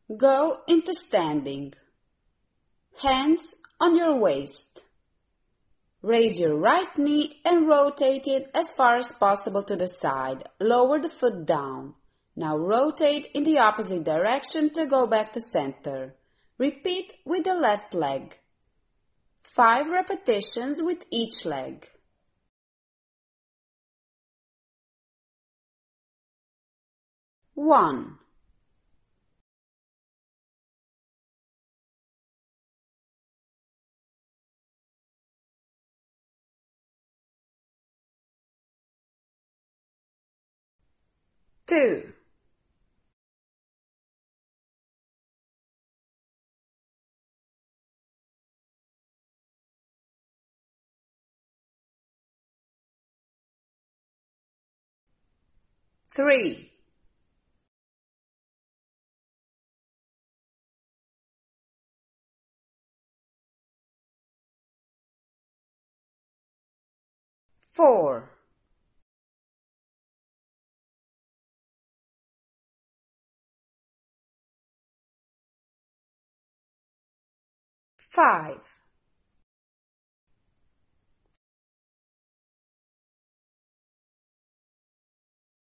Go into standing. Hands on your waist. Raise your right knee and rotate it as far as possible to the side. Lower the foot down. Now rotate in the opposite direction to go back to center. Repeat with the left leg. 5 repetitions with each leg. 1, 2, 3, 4, 5,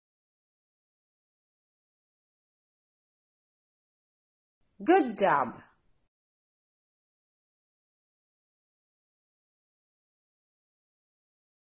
'Good job!